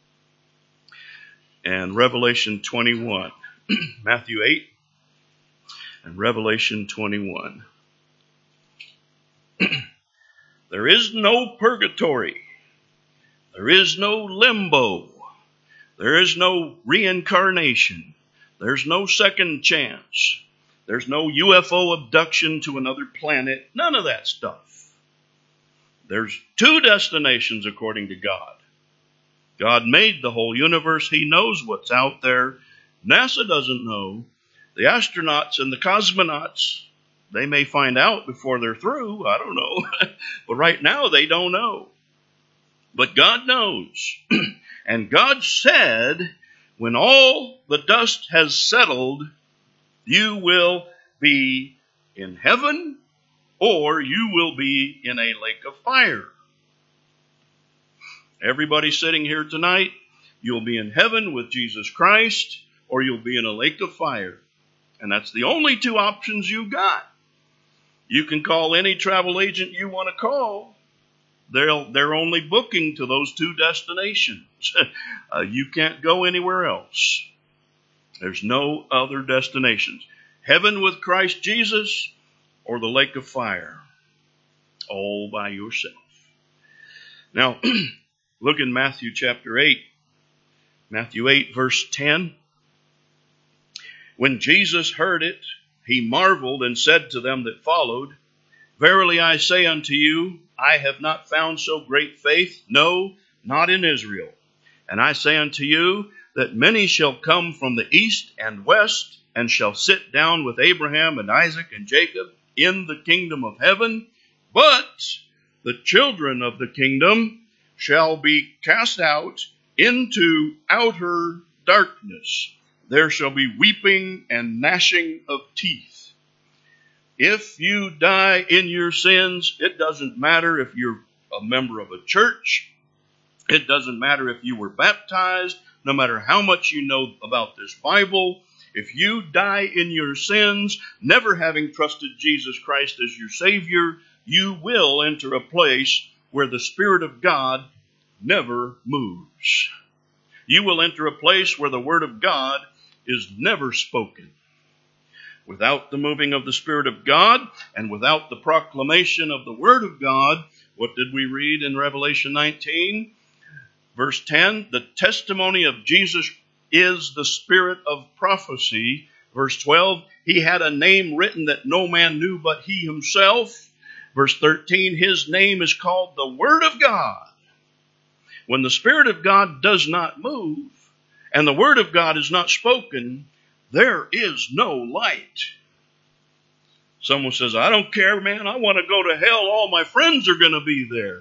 and Revelation twenty-one. Matthew eight and Revelation twenty-one. There is no purgatory. There is no limbo. There is no reincarnation. There's no second chance. There's no U F O abduction to another planet. None of that stuff. There's two destinations according to God. God made the whole universe. He knows what's out there. NASA doesn't know. The astronauts and the cosmonauts, they may find out before they're through. I don't know. But right now they don't know. But God knows. And God said, when all the dust has settled, you will be in heaven or you will be in a lake of fire. Everybody sitting here tonight, you'll be in heaven with Jesus Christ or you'll be in a lake of fire. And that's the only two options you've got. You can call any travel agent you want to call. They'll, they're only booking to those two destinations. uh, you can't go anywhere else. There's no other destinations. Heaven with Christ Jesus or the lake of fire. All by yourself. Now, look in Matthew chapter eight. Matthew eight verse ten. When Jesus heard it, he marveled and said to them that followed, Verily I say unto you, I have not found so great faith, no, not in Israel. And I say unto you, that many shall come from the east and west, and shall sit down with Abraham and Isaac and Jacob in the kingdom of heaven. But the children of the kingdom shall be cast out into outer darkness. There shall be weeping and gnashing of teeth. If you die in your sins, it doesn't matter if you're a member of a church. It doesn't matter if you were baptized. No matter how much you know about this Bible, if you die in your sins, never having trusted Jesus Christ as your Savior, you will enter a place where the Spirit of God never moves. You will enter a place where the Word of God is never spoken. Without the moving of the Spirit of God and without the proclamation of the Word of God, what did we read in Revelation nineteen? Verse ten, the testimony of Jesus is the spirit of prophecy. Verse twelve, he had a name written that no man knew but he himself. Verse thirteen, his name is called the Word of God. When the Spirit of God does not move and the Word of God is not spoken, there is no light. Someone says, I don't care, man. I want to go to hell. All my friends are going to be there.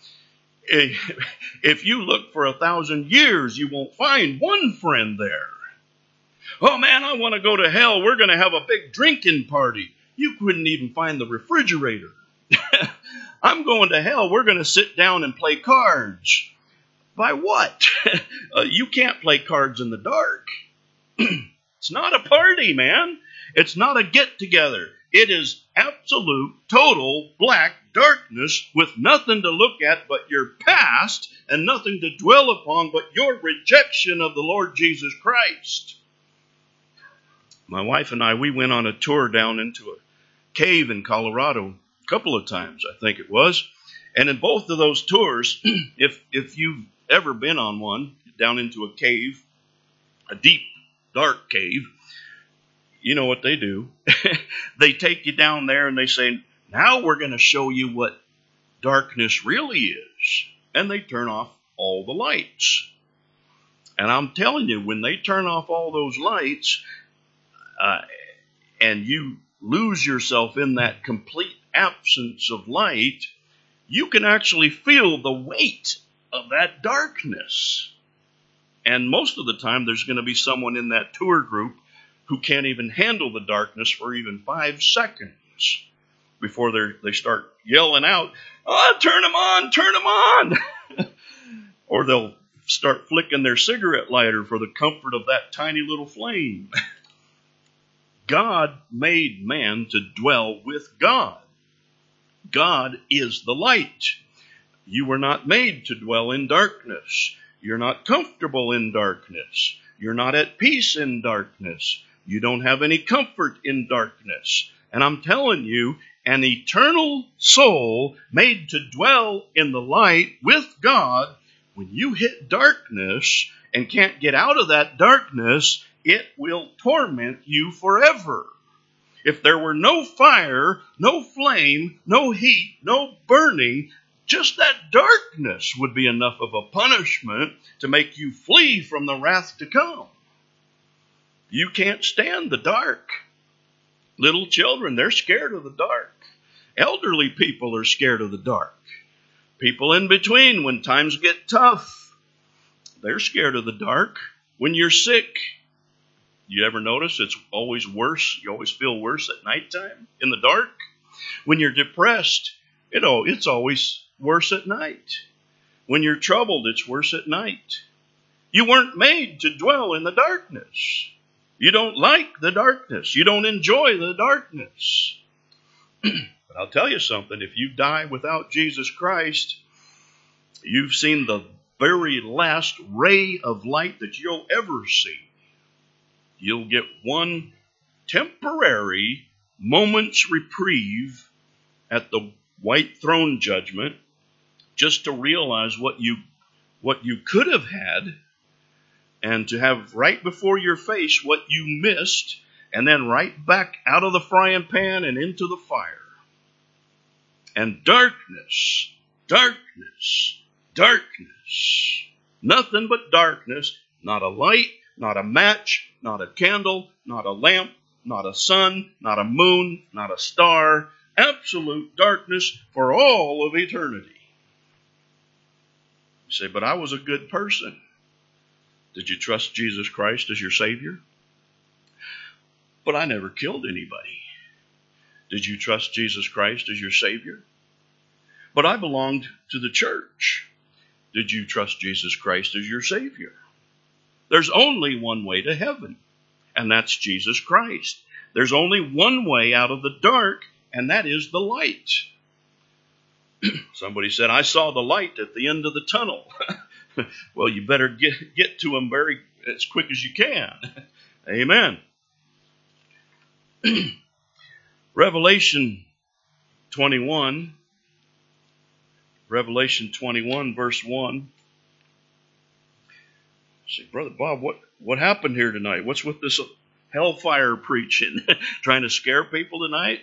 If you look for a thousand years, you won't find one friend there. Oh man, I want to go to hell. We're going to have a big drinking party. You couldn't even find the refrigerator. I'm going to hell. We're going to sit down and play cards. By what? uh, you can't play cards in the dark. It's not a party, man. It's not a get-together. It is absolute, total, black darkness with nothing to look at but your past and nothing to dwell upon but your rejection of the Lord Jesus Christ. My wife and I, we went on a tour down into a cave in Colorado a couple of times, I think it was. And in both of those tours, if if you've ever been on one, down into a cave, a deep, dark cave, you know what they do. They take you down there and they say, now we're going to show you what darkness really is. And they turn off all the lights. And I'm telling you, when they turn off all those lights, uh, and you lose yourself in that complete absence of light, you can actually feel the weight of that darkness. And most of the time, there's going to be someone in that tour group who can't even handle the darkness for even five seconds before they they start yelling out, oh, turn them on, turn them on. Or they'll start flicking their cigarette lighter for the comfort of that tiny little flame. God made man to dwell with God. God is the light. You were not made to dwell in darkness. You're not comfortable in darkness. You're not at peace in darkness. You don't have any comfort in darkness. And I'm telling you, an eternal soul made to dwell in the light with God, when you hit darkness and can't get out of that darkness, it will torment you forever. If there were no fire, no flame, no heat, no burning, just that darkness would be enough of a punishment to make you flee from the wrath to come. You can't stand the dark. Little children, they're scared of the dark. Elderly people are scared of the dark. People in between, when times get tough, they're scared of the dark. When you're sick, you ever notice it's always worse? You always feel worse at nighttime in the dark. When you're depressed, you know, it's always worse at night. When you're troubled, it's worse at night. You weren't made to dwell in the darkness. You don't like the darkness. You don't enjoy the darkness. But I'll tell you something. If you die without Jesus Christ, you've seen the very last ray of light that you'll ever see. You'll get one temporary moment's reprieve at the white throne judgment, just to realize what you what you could have had, and to have right before your face what you missed, and then right back out of the frying pan and into the fire. And darkness, darkness, darkness. Nothing but darkness. Not a light, not a match, not a candle, not a lamp, not a sun, not a moon, not a star. Absolute darkness for all of eternity. You say, but I was a good person. Did you trust Jesus Christ as your Savior? But I never killed anybody. Did you trust Jesus Christ as your Savior? But I belonged to the church. Did you trust Jesus Christ as your Savior? There's only one way to heaven, and that's Jesus Christ. There's only one way out of the dark, and that is the light. Somebody said, I saw the light at the end of the tunnel. Well, you better get, get to him very as quick as you can. Amen. Revelation twenty-one. Revelation twenty-one, verse one. Say, Brother Bob, what, what happened here tonight? What's with this hellfire preaching? Trying to scare people tonight?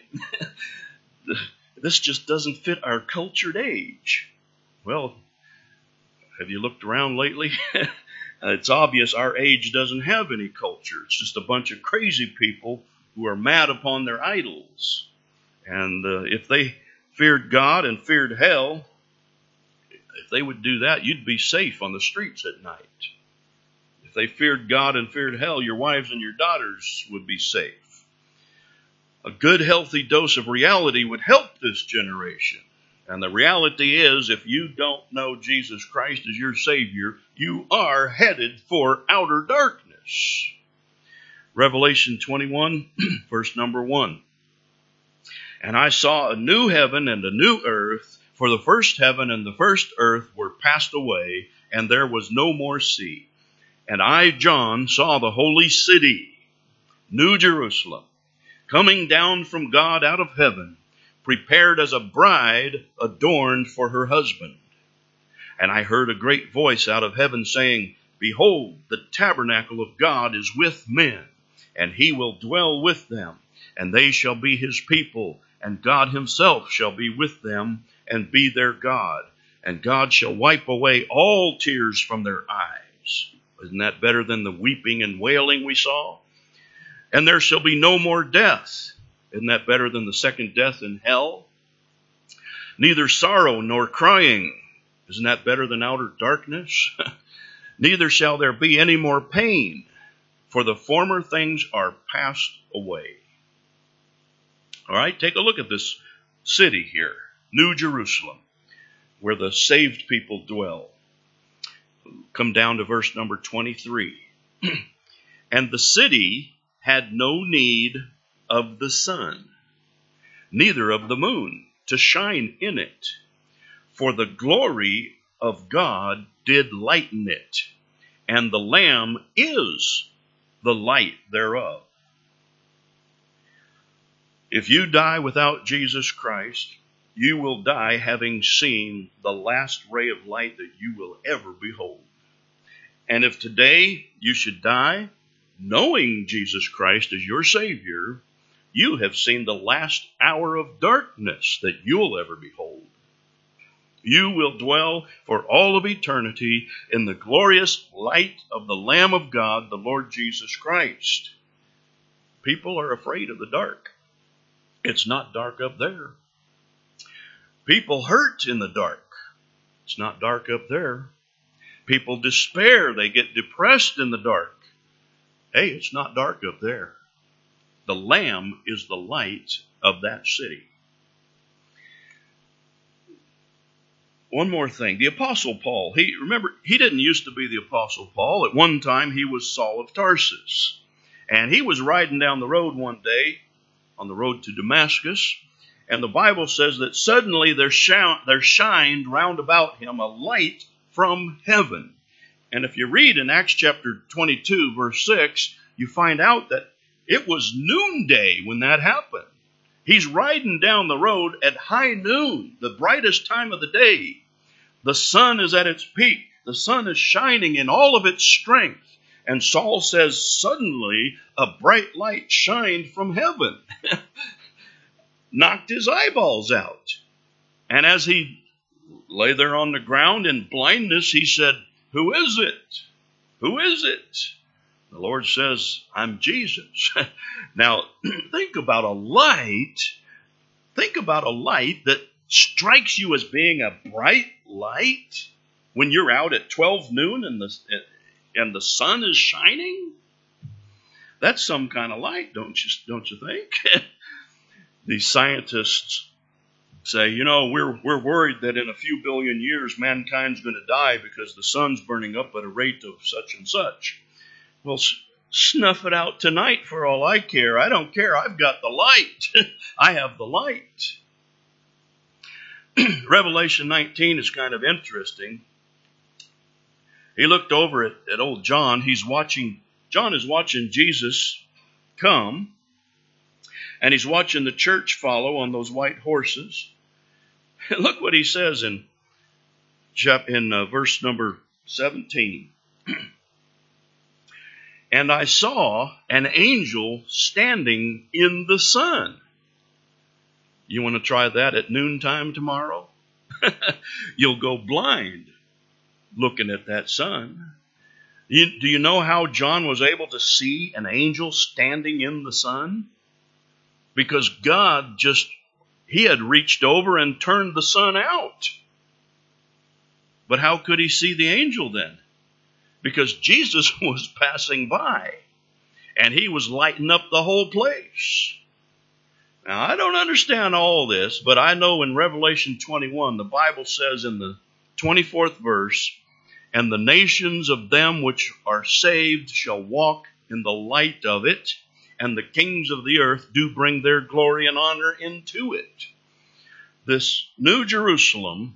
This just doesn't fit our cultured age. Well, have you looked around lately? It's obvious our age doesn't have any culture. It's just a bunch of crazy people who are mad upon their idols. And uh, if they feared God and feared hell, if they would do that, you'd be safe on the streets at night. If they feared God and feared hell, your wives and your daughters would be safe. A good, healthy dose of reality would help this generation. And the reality is, if you don't know Jesus Christ as your Savior, you are headed for outer darkness. Revelation twenty-one, verse number one. And I saw a new heaven and a new earth, for the first heaven and the first earth were passed away, and there was no more sea. And I, John, saw the holy city, New Jerusalem, coming down from God out of heaven, prepared as a bride adorned for her husband. And I heard a great voice out of heaven saying, Behold, the tabernacle of God is with men, and he will dwell with them, and they shall be his people, and God himself shall be with them, and be their God. And God shall wipe away all tears from their eyes. Isn't that better than the weeping and wailing we saw? And there shall be no more death. Isn't that better than the second death in hell? Neither sorrow nor crying. Isn't that better than outer darkness? Neither shall there be any more pain, for the former things are passed away. All right, take a look at this city here, New Jerusalem, where the saved people dwell. Come down to verse number twenty-three. And the city had no need of the sun, neither of the moon, to shine in it, for the glory of God did lighten it, and the Lamb is the light thereof. If you die without Jesus Christ, you will die having seen the last ray of light that you will ever behold. And if today you should die knowing Jesus Christ as your Savior, you have seen the last hour of darkness that you'll ever behold. You will dwell for all of eternity in the glorious light of the Lamb of God, the Lord Jesus Christ. People are afraid of the dark. It's not dark up there. People hurt in the dark. It's not dark up there. People despair. They get depressed in the dark. Hey, it's not dark up there. The Lamb is the light of that city. One more thing. The Apostle Paul, he remember, he didn't used to be the Apostle Paul. At one time, he was Saul of Tarsus. And he was riding down the road one day, on the road to Damascus, and the Bible says that suddenly there, sh- there shined round about him a light from heaven. And if you read in Acts chapter twenty-two, verse six, you find out that it was noonday when that happened. He's riding down the road at high noon, the brightest time of the day. The sun is at its peak. The sun is shining in all of its strength. And Saul says, suddenly a bright light shined from heaven. Knocked his eyeballs out. And as he lay there on the ground in blindness, he said, Who is it? Who is it? The Lord says, I'm Jesus. Now, think about a light. Think about a light that strikes you as being a bright light when you're out at twelve noon and the, and the sun is shining. That's some kind of light, don't you, don't you think? These scientists say, you know, we're we're worried that in a few billion years mankind's going to die because the sun's burning up at a rate of such and such. Well, s- snuff it out tonight for all I care. I don't care. I've got the light. I have the light. Revelation nineteen is kind of interesting. He looked over at, at old John. He's watching, John is watching Jesus come. And he's watching the church follow on those white horses. And look what he says in, in uh, verse number seventeen. And I saw an angel standing in the sun. You want to try that at noontime tomorrow? You'll go blind looking at that sun. You, do you know how John was able to see an angel standing in the sun? Because God just, he had reached over and turned the sun out. But how could he see the angel then? Because Jesus was passing by and he was lighting up the whole place. Now, I don't understand all this, but I know in Revelation twenty-one, the Bible says in the twenty-fourth verse, and the nations of them which are saved shall walk in the light of it, and the kings of the earth do bring their glory and honor into it. This New Jerusalem,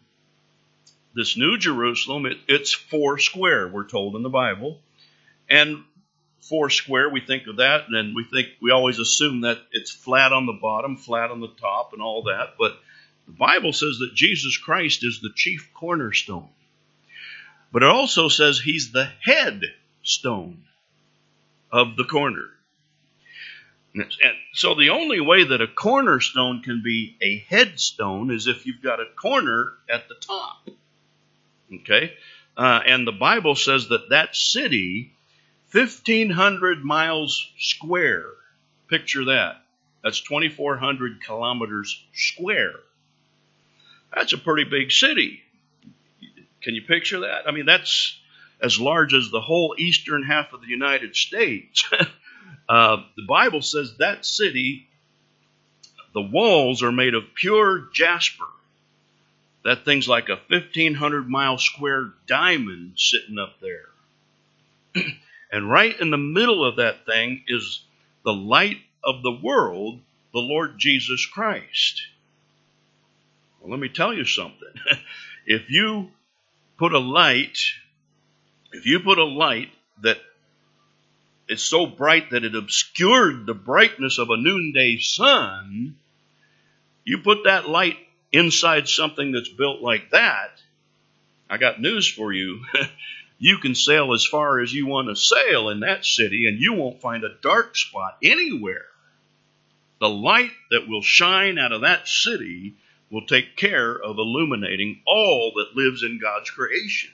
this New Jerusalem, it, it's four square, we're told in the Bible. And four square, we think of that, and then we think we always assume that it's flat on the bottom, flat on the top, and all that. But the Bible says that Jesus Christ is the chief cornerstone. But it also says he's the head stone of the corner. And so the only way that a cornerstone can be a headstone is if you've got a corner at the top. Okay? Uh, and the Bible says that that city, fifteen hundred miles square, picture that. That's twenty-four hundred kilometers square. That's a pretty big city. Can you picture that? I mean, that's as large as the whole eastern half of the United States. uh, the Bible says that city, the walls are made of pure jasper. That thing's like a fifteen hundred mile square diamond sitting up there. And right in the middle of that thing is the light of the world, the Lord Jesus Christ. Well, let me tell you something. If you put a light, if you put a light that is so bright that it obscured the brightness of a noonday sun, you put that light inside something that's built like that, I got news for you. You can sail as far as you want to sail in that city, and you won't find a dark spot anywhere. The light that will shine out of that city will take care of illuminating all that lives in God's creation.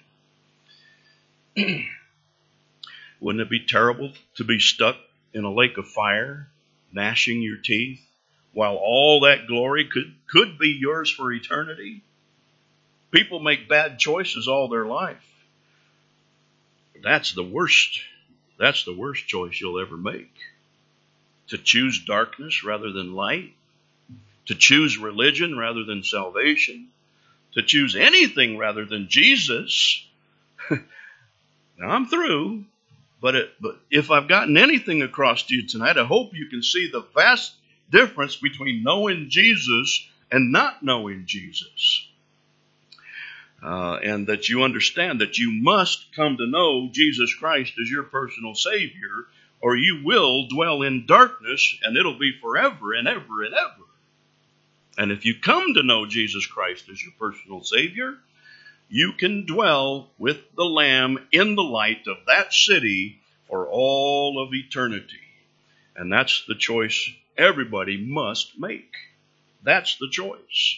Wouldn't it be terrible to be stuck in a lake of fire, gnashing your teeth, while all that glory could, could be yours for eternity? People make bad choices all their life. That's the worst. That's the worst choice you'll ever make. To choose darkness rather than light. To choose religion rather than salvation. To choose anything rather than Jesus. Now I'm through. But, it, but if I've gotten anything across to you tonight, I hope you can see the vast difference between knowing Jesus and not knowing Jesus. Uh, and that you understand that you must come to know Jesus Christ as your personal Savior, or you will dwell in darkness, and it'll be forever and ever and ever. And if you come to know Jesus Christ as your personal Savior, you can dwell with the Lamb in the light of that city for all of eternity. And that's the choice everybody must make. That's the choice.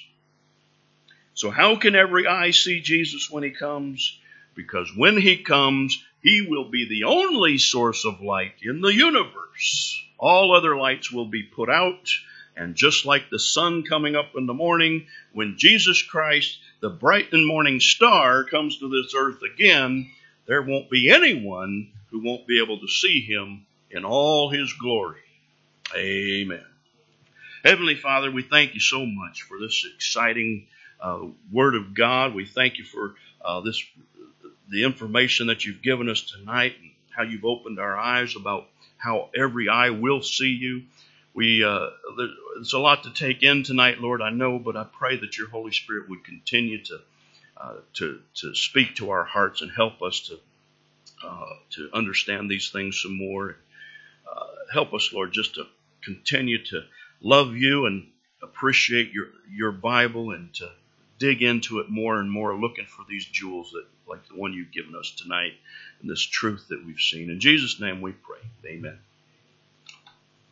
So how can every eye see Jesus when he comes? Because when he comes, he will be the only source of light in the universe. All other lights will be put out. And just like the sun coming up in the morning, when Jesus Christ, the bright and morning star, comes to this earth again, there won't be anyone who won't be able to see him in all his glory. Amen. Heavenly Father, we thank you so much for this exciting uh, Word of God. We thank you for uh, this, the information that you've given us tonight, and how you've opened our eyes about how every eye will see you. We uh, there's a lot to take in tonight, Lord, I know, but I pray that your Holy Spirit would continue to uh, to to speak to our hearts and help us to uh, to understand these things some more. Uh, help us, Lord, just to continue to love you and appreciate your your Bible, and to dig into it more and more, looking for these jewels that, like the one you've given us tonight, and this truth that we've seen. In Jesus' name we pray. Amen.